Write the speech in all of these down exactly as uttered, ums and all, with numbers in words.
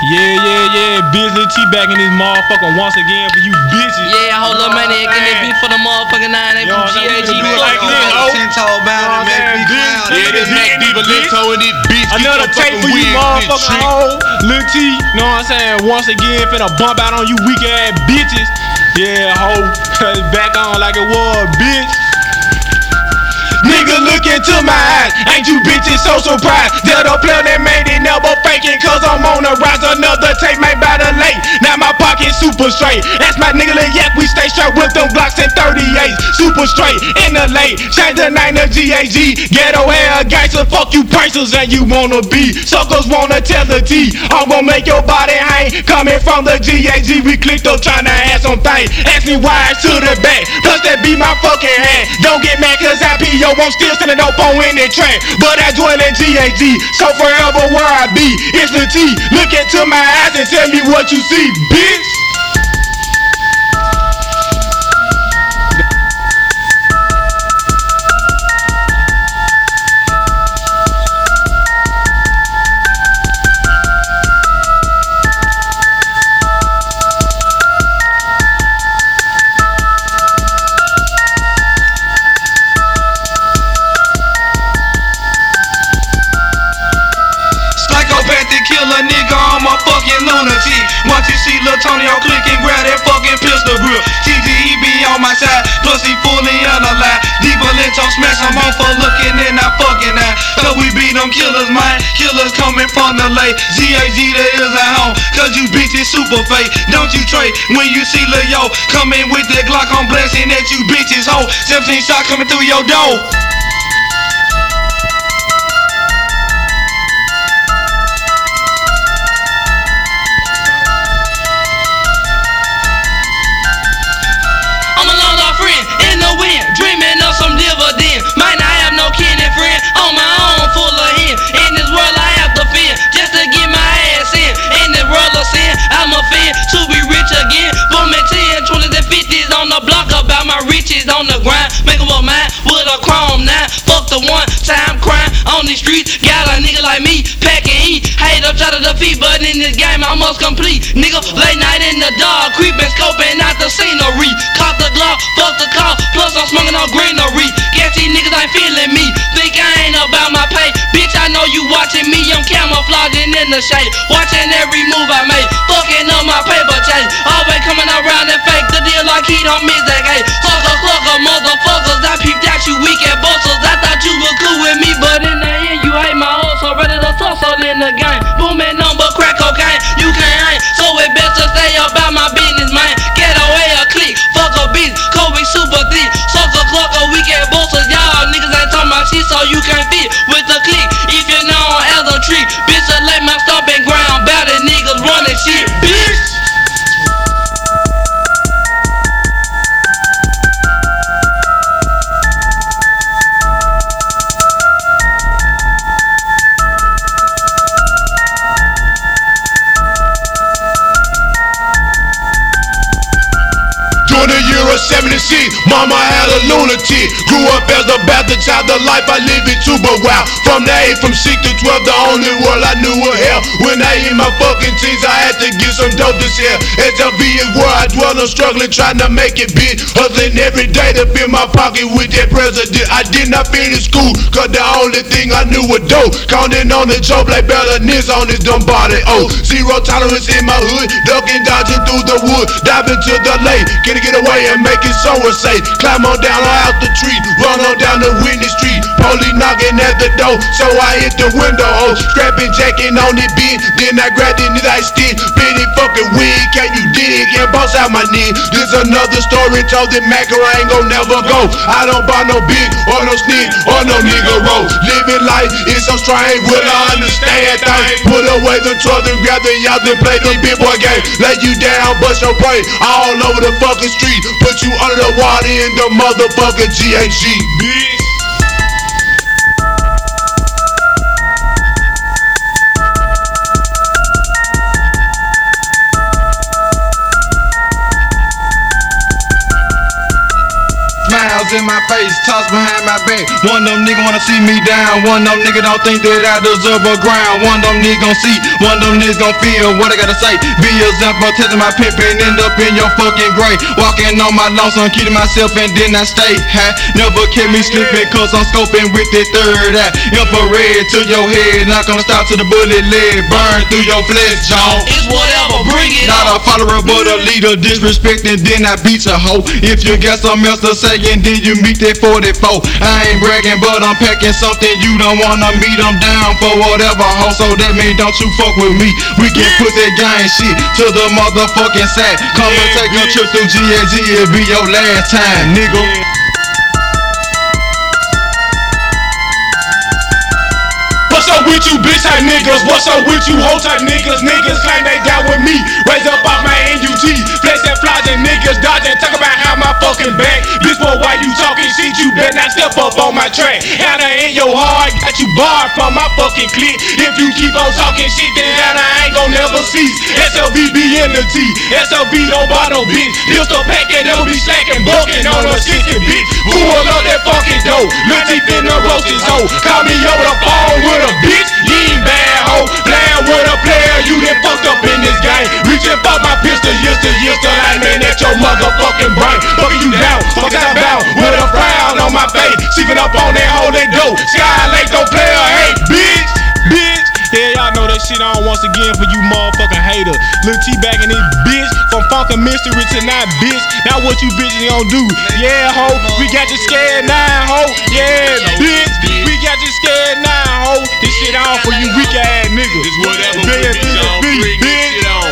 Yeah, yeah, yeah. Busy T back in this motherfucker once again for you bitches. Yeah, hold up, man. They getting beat for the motherfucking nine. They from G A G. Like this, oh. Yeah, this Mac Diva Lito and this bitch. Another tape for you motherfucking hoes. Lil T, know what I'm saying? Once again, finna bump out on you weak ass bitches. Yeah, ho. Back on like it was, bitch. Nigga, look into my eyes. Ain't you bitches so surprised? They're the player that made it, never faking. Cause I'm on the rise. Another tape made by the late. Now my pocket super straight. That's my nigga Lil Yak. We stay straight with them Glocks and thirty-eights. Super straight in the late. Change the name to G A G. Ghetto hair gangster. Fuck you prices and you wanna be. Suckers wanna tell the T. I'm gonna make your body hang. Coming from the G A G. We clicked up trying to add some things. Ask me why it's to the back. Plus that be my fucking hand. Don't get mad cause I P O I'm still sending dope on in the track, but I dwell in G A G, so forever where I be. It's the T, look into my eyes and tell me what you see, bitch. Kill a nigga, I'm a fucking lunatic. Once you see Lil Tony, I'll click and grab that fucking pistol grip. T G E be on my side, plus he fully unalive. Diva Lito smash him on for looking and not fucking at. Cause we beat them killers, man. Killers coming from the lake. G A G that is at home, cause you bitches super fake. Don't you trade when you see Lil Yo coming with that Glock, I'm blessing that you bitches hoe. seventeen shot coming through your door. To be rich again, booming ten, twenties and fifties on the block about my riches on the grind. Make them a mine with a chrome nine. Fuck the one time crime on these streets. Got a nigga like me, pack and eat. Hate up, try to defeat, but in this game I must complete. Nigga, late night in the dark, creeping, scoping out the scenery. Caught the Glock, fuck the car, plus I'm smoking on greenery. Guess these niggas ain't feeling me. Think I ain't about my pay. Bitch, I know you watching me. I'm camouflaging in the shade, watching every move I make. Fucking up my paper chase. Always coming around and fake the deal like he don't miss that game. Sucker, sucker, motherfuckers. I peeped out you weak and busters. I thought you were cool with me, but in the end you hate my hustle. Ready to tussle in the game. Booming number, crack cocaine. You can't hang, so it best to stay about my business, man. Get away a click, fuck a bitch. Kobe super thick. Sucker, sucker, weak and busters. Y'all niggas ain't talking about shit, so you can't fit with the click. If you're known as a trick, bitch, I lay my stomping ground. Bout the niggas running shit, bitch. During the year of seventy-six, mama had a lunatic. Grew up as a bastard child, the life I live it too, but wow. From the age from six to twelve, the only world I knew was hell. When I in my fucking teens, I had to get some dope to sell. S L V is where I dwell, I'm struggling, trying to make it big. Hustling every day to fill my pocket with that president. I did not finish school, cause the only thing I knew was dope. Counting on the job like Berlin on this dumb body. Oh, zero tolerance in my hood, ducking, dodging through the wood, diving to the lake. Get get away and make it somewhere safe. Climb on down out the tree, run on down the windy street. Police knocking at the door, so I hit the window. Oh, scrapping, jacking on the beat. Then I grabbed it and I stick. Bitty fucking wig, can you dig? And boss out my knee. This another story told that Macro ain't gon' never go. I don't buy no big or no sneak or no nigga roll. Living life is so strange, will I understand things? Put away the drugs and grab the y'all and play the big boy game. Lay you down, bust your brain all over the fucking street. Put you under the water in the motherfucking G A G, bitch. Smiles in in my face, toss behind my back. One of them niggas wanna see me down. One of them niggas don't think that I deserve a ground. One of them niggas gon' see, one of them niggas gon' feel what I gotta say. Be a example, testing my pimp and end up in your fucking grave. Walking on my lonesome, keeping myself and then I stay high. Never kept me slipping cause I'm scoping with that third eye. Infrared to your head, not gonna stop till the bullet lead burn through your flesh, John. It's whatever, bring it Not on. a follower but a leader, disrespecting then I beat a hoe. If you got something else to say and then you meet that forty-four. I ain't bragging but I'm packing something you don't wanna meet. I'm down for whatever hoe, so that mean don't you fuck with me. We can put that gang shit to the motherfucking side. Come and take a trip through G A G, it'll be your last time, nigga. What's up with you bitch type niggas? What's up with you hoe type niggas? Niggas claim they down with me. Raise up off my N U T. Flex that flies and niggas dodging. Talk about how my fucking back. Bitch boy, why you talking shit? You better not step up on my track. Hannah in your heart, got you barred from my fucking clique. If you keep on talking shit, then Hannah ain't gon' never cease. S L V be in the T. S L V don't buy no bitch. Pistol pack and never be slacking, bucking on a sixty bitch. Who will up that fucking dough? Lil T finna roast his hoe. Call me over the phone with a bitch, you ain't bad hoe. Playing with a player, you done fucked up in this game. Reaching for my pistol, used to, used to aiming at your motherfucking brain. Fucking you down, fuck I bound with a frown on my face. Seeping up on that hole and dough. Sky Lake don't play a hate, bitch, bitch. Yeah, y'all know that shit on once again for you motherfucking haters. Lil T back in this bitch, from funkin' mystery to not bitch. Now what you bitches gon' do? Yeah, ho, we got you scared now, ho. Yeah, bitch, we got you scared now, ho. This shit on for you weak ass niggas. It's whatever Billion we through the on, beat, bring bitch. this shit on.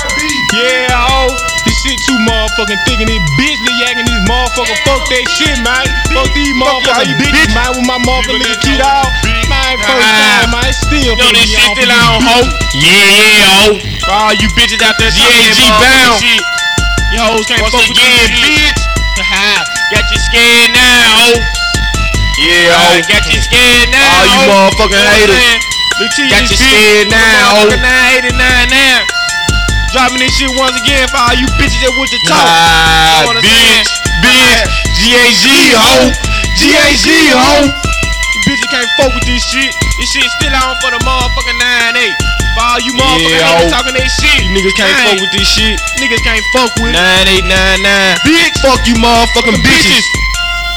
Yeah, ho. This shit too motherfucking thick and this bitch be yakking these motherfuckers. Fuck that shit, man. Fuck these motherfucking bitches, man. With my motherfucking nigga Key Dog. Man, first time, man. Still Yo, this shit still on, ho. Yeah, yeah, ho. For all you bitches out there, G A G bound. You hoes can't Once fuck with again, this shit. bitch. Got you scared now, ho. Yeah, ho. Got you scared now, All you ho. motherfucking haters. Lil T Got in you this scared bitch. now, ho. Motherfucking nine eighty-nine now. Dropping this shit once again for all you bitches that want to talk. Ah, You know what I'm bitch, saying? bitch. G A G, ho. G A G, ho. You bitches can't fuck with this shit. This shit still on for the motherfucking nine eight. For all you motherfucking Yeah, niggas ho. talking that shit. You niggas can't Man, fuck with this shit. Niggas can't fuck with it. nine eight nine nine. Bitch. Fuck you motherfucking bitches.